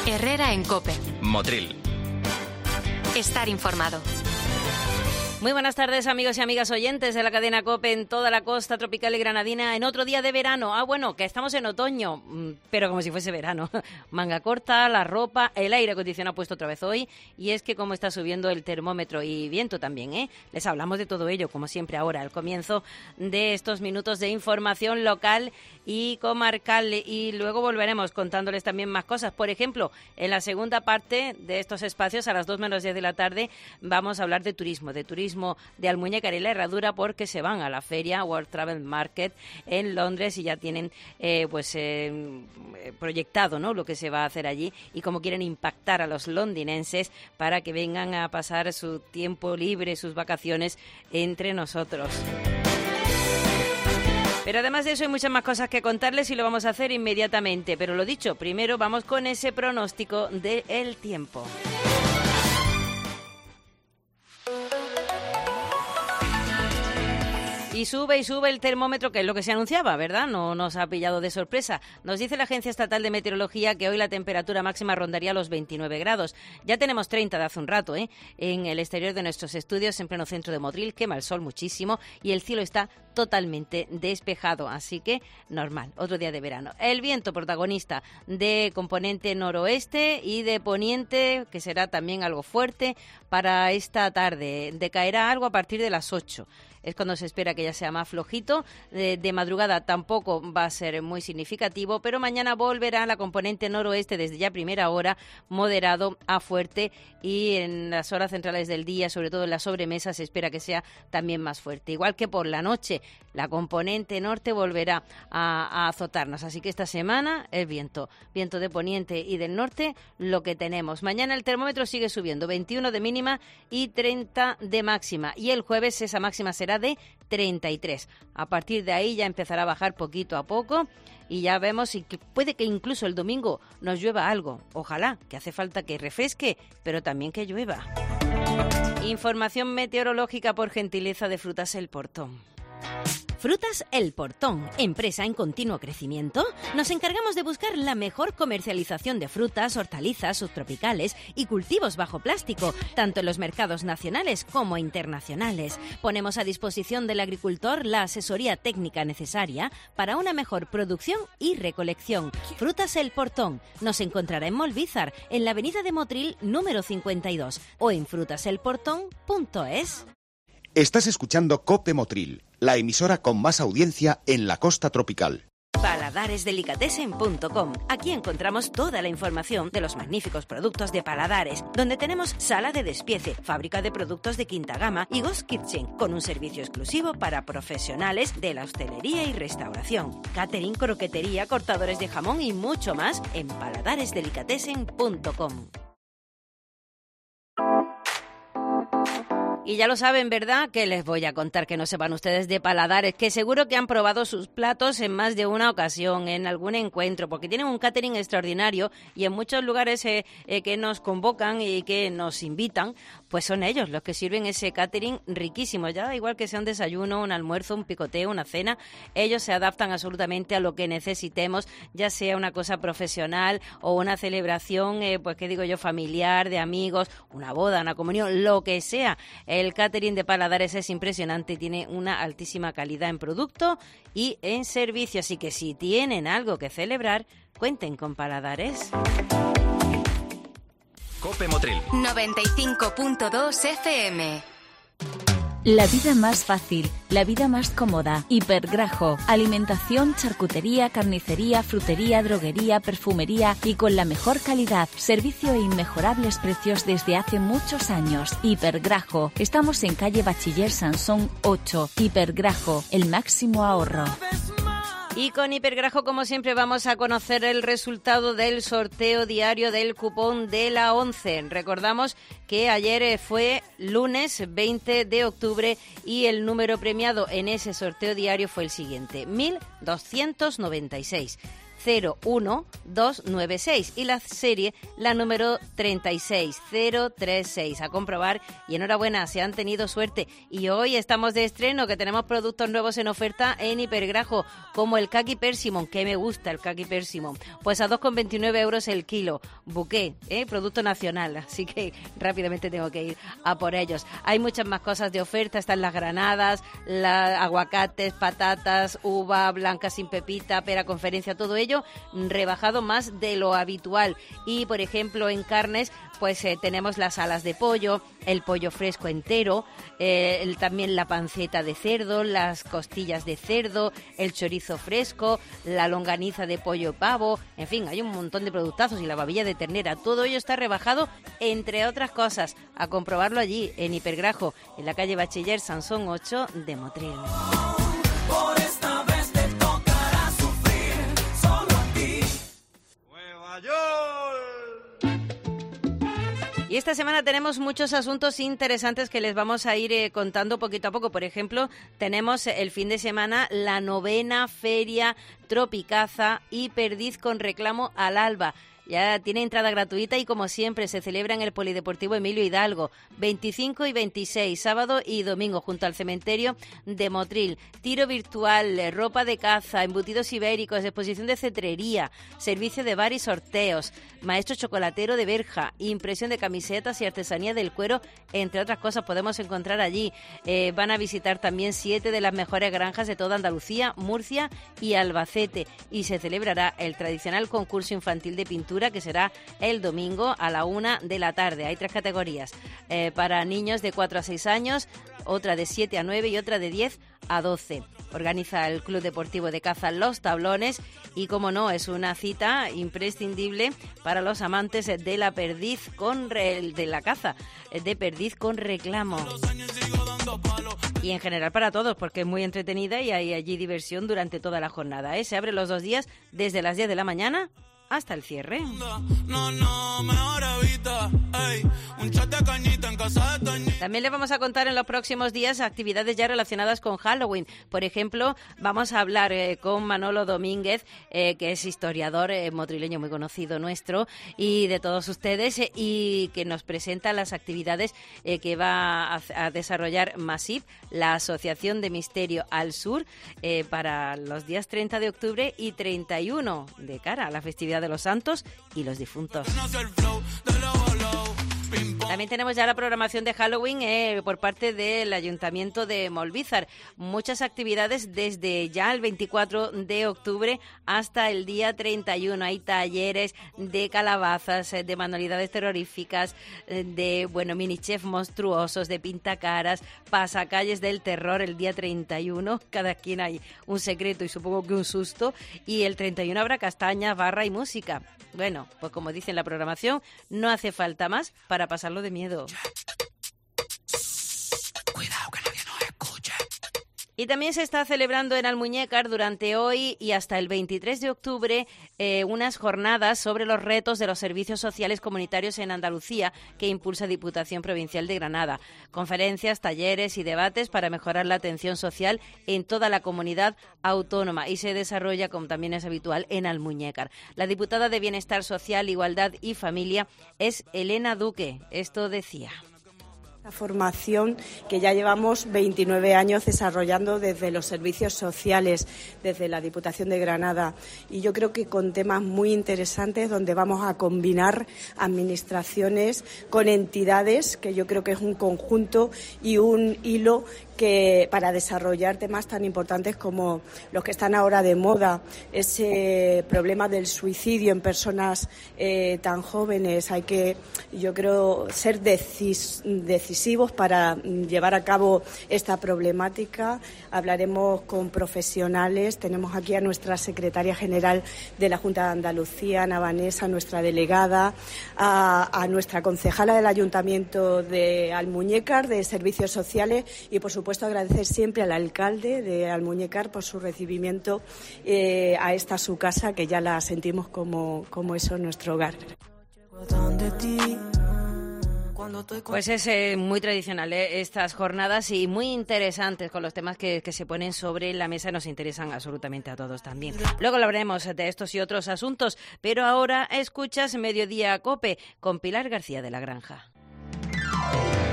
Herrera en COPE. Motril. Estar informado. Muy buenas tardes, amigos y amigas oyentes de la cadena COPE en toda la costa tropical y granadina en otro día de verano. Bueno, que estamos en otoño, pero como si fuese verano. Manga corta, la ropa, el aire acondicionado puesto otra vez hoy. Y es que como está subiendo el termómetro y viento también, ¿eh? Les hablamos de todo ello, como siempre ahora, al comienzo de estos minutos de información local y comarcal. Y luego volveremos contándoles también más cosas. Por ejemplo, en la segunda parte de estos espacios, a las 2 menos 10 de la tarde, vamos a hablar de turismo de Almuñécar y la Herradura, porque se van a la feria World Travel Market en Londres y ya tienen proyectado, ¿no?, lo que se va a hacer allí y cómo quieren impactar a los londinenses para que vengan a pasar su tiempo libre, sus vacaciones entre nosotros. Pero además de eso hay muchas más cosas que contarles y lo vamos a hacer inmediatamente. Pero lo dicho, primero vamos con ese pronóstico del tiempo. Y sube el termómetro, que es lo que se anunciaba, ¿verdad? No nos ha pillado de sorpresa. Nos dice la Agencia Estatal de Meteorología que hoy la temperatura máxima rondaría los 29 grados. Ya tenemos 30 de hace un rato, ¿eh? En el exterior de nuestros estudios, en pleno centro de Motril, quema el sol muchísimo y el cielo está totalmente despejado, así que normal, otro día de verano. El viento protagonista de componente noroeste y de poniente, que será también algo fuerte para esta tarde. Decaerá algo a partir de las 8. Es cuando se espera que ya sea más flojito. De madrugada tampoco va a ser muy significativo, pero mañana volverá la componente noroeste desde ya primera hora, moderado a fuerte, y en las horas centrales del día, sobre todo en la sobremesa, se espera que sea también más fuerte. Igual que por la noche, la componente norte volverá a azotarnos. Así que esta semana el viento de poniente y del norte, lo que tenemos. Mañana el termómetro sigue subiendo, 21 de mínima y 30 de máxima. Y el jueves esa máxima será de 33. A partir de ahí ya empezará a bajar poquito a poco y ya vemos, y que puede que incluso el domingo nos llueva algo. Ojalá, que hace falta que refresque, pero también que llueva. Información meteorológica por gentileza de Frutas El Portón. Frutas El Portón, empresa en continuo crecimiento. Nos encargamos de buscar la mejor comercialización de frutas, hortalizas, subtropicales y cultivos bajo plástico, tanto en los mercados nacionales como internacionales. Ponemos a disposición del agricultor la asesoría técnica necesaria para una mejor producción y recolección. Frutas El Portón nos encontrará en Molvízar, en la avenida de Motril número 52 o en frutaselportón.es. Estás escuchando COPE Motril, la emisora con más audiencia en la costa tropical. Paladaresdelicatessen.com. Aquí encontramos toda la información de los magníficos productos de Paladares, donde tenemos sala de despiece, fábrica de productos de quinta gama y Ghost Kitchen, con un servicio exclusivo para profesionales de la hostelería y restauración. Catering, croquetería, cortadores de jamón y mucho más en paladaresdelicatessen.com. Y ya lo saben, ¿verdad? Que les voy a contar, que no sepan ustedes de Paladares, que seguro que han probado sus platos en más de una ocasión, en algún encuentro, porque tienen un catering extraordinario y en muchos lugares que nos convocan y que nos invitan, pues son ellos los que sirven ese catering riquísimo. Ya da igual que sea un desayuno, un almuerzo, un picoteo, una cena, ellos se adaptan absolutamente a lo que necesitemos, ya sea una cosa profesional o una celebración, pues qué digo yo, familiar, de amigos, una boda, una comunión, lo que sea. El catering de Paladares es impresionante y tiene una altísima calidad en producto y en servicio. Así que si tienen algo que celebrar, cuenten con Paladares. COPE Motril 95.2 FM. La vida más fácil, la vida más cómoda. Hipergrajo, alimentación, charcutería, carnicería, frutería, droguería, perfumería y con la mejor calidad. Servicio e inmejorables precios desde hace muchos años. Hipergrajo, estamos en calle Bachiller Sansón 8. Hipergrajo, el máximo ahorro. Y con Hipergrajo, como siempre, vamos a conocer el resultado del sorteo diario del cupón de la 11. Recordamos que ayer fue lunes 20 de octubre y el número premiado en ese sorteo diario fue el siguiente: 1296. 01296 y la serie la número 36036. A comprobar y enhorabuena, se han tenido suerte. Y hoy estamos de estreno, que tenemos productos nuevos en oferta en Hipergrajo, como el Kaki Persimmon, que me gusta el Kaki Persimmon, pues a 2,29 euros el kilo. Bouquet, producto nacional, así que rápidamente tengo que ir a por ellos. Hay muchas más cosas de oferta, están las granadas, aguacates, patatas, uva blanca sin pepita, pera conferencia, todo ello rebajado más de lo habitual. Y por ejemplo en carnes pues tenemos las alas de pollo, el pollo fresco entero, también la panceta de cerdo, las costillas de cerdo, el chorizo fresco, la longaniza de pollo pavo, en fin, hay un montón de productazos, y la babilla de ternera. Todo ello está rebajado, entre otras cosas. A comprobarlo allí en Hipergrajo, en la calle Bachiller Sansón 8 de Motril. Por esta vez te tocará sufrir, solo a ti. Nueva York. Y esta semana tenemos muchos asuntos interesantes que les vamos a ir contando poquito a poco. Por ejemplo, tenemos el fin de semana la 9ª Feria Tropicaza y Perdiz con reclamo al alba. Ya tiene entrada gratuita y, como siempre, se celebra en el Polideportivo Emilio Hidalgo, 25 y 26, sábado y domingo, junto al cementerio de Motril. Tiro virtual, ropa de caza, embutidos ibéricos, exposición de cetrería, servicio de bar y sorteos, maestro chocolatero de Berja, impresión de camisetas y artesanía del cuero, entre otras cosas podemos encontrar allí. Van a visitar también 7 de las mejores granjas de toda Andalucía, Murcia y Albacete, y se celebrará el tradicional concurso infantil de pintura, que será el domingo a la 1 de la tarde. Hay 3 categorías, para niños de 4 a 6 años, otra de 7 a 9 y otra de 10 a 12. Organiza el Club Deportivo de Caza Los Tablones y, como no, es una cita imprescindible para los amantes de la perdiz de la caza, de perdiz con reclamo. Y en general para todos, porque es muy entretenida y hay allí diversión durante toda la jornada. Se abre los 2 días desde las 10 de la mañana hasta el cierre. También les vamos a contar en los próximos días actividades ya relacionadas con Halloween. Por ejemplo, vamos a hablar con Manolo Domínguez, que es historiador motrileño muy conocido nuestro y de todos ustedes, y que nos presenta las actividades que va a desarrollar Masip, la Asociación de Misterio al Sur, para los días 30 de octubre y 31, de cara a la festividad de los Santos y los difuntos. También tenemos ya la programación de Halloween por parte del Ayuntamiento de Molvízar. Muchas actividades desde ya el 24 de octubre hasta el día 31. Hay talleres de calabazas, de manualidades terroríficas, de mini chef monstruosos, de pintacaras, pasacalles del terror el día 31. Cada quien hay un secreto y supongo que un susto. Y el 31 habrá castañas, barra y música. Bueno, pues como dice en la programación, no hace falta más para pasarlo de miedo. Cuidado que nadie nos escuche. Y también se está celebrando en Almuñécar durante hoy y hasta el 23 de octubre unas jornadas sobre los retos de los servicios sociales comunitarios en Andalucía que impulsa Diputación Provincial de Granada. Conferencias, talleres y debates para mejorar la atención social en toda la comunidad autónoma, y se desarrolla, como también es habitual, en Almuñécar. La diputada de Bienestar Social, Igualdad y Familia es Elena Duque. Esto decía: La formación que ya llevamos 29 años desarrollando desde los servicios sociales, desde la Diputación de Granada, y yo creo que con temas muy interesantes donde vamos a combinar administraciones con entidades, que yo creo que es un conjunto y un hilo que para desarrollar temas tan importantes como los que están ahora de moda, ese problema del suicidio en personas tan jóvenes. Hay que, yo creo, ser decisivos para llevar a cabo esta problemática. Hablaremos con profesionales. Tenemos aquí a nuestra secretaria general de la Junta de Andalucía, Ana Vanessa, nuestra delegada, a nuestra concejala del Ayuntamiento de Almuñécar de Servicios Sociales, y por supuesto agradecer siempre al alcalde de Almuñécar por su recibimiento a esta su casa, que ya la sentimos como eso, nuestro hogar. Pues es muy tradicional estas jornadas y muy interesantes con los temas que se ponen sobre la mesa y nos interesan absolutamente a todos también. Luego hablaremos de estos y otros asuntos, pero ahora escuchas Mediodía Cope con Pilar García de la Granja.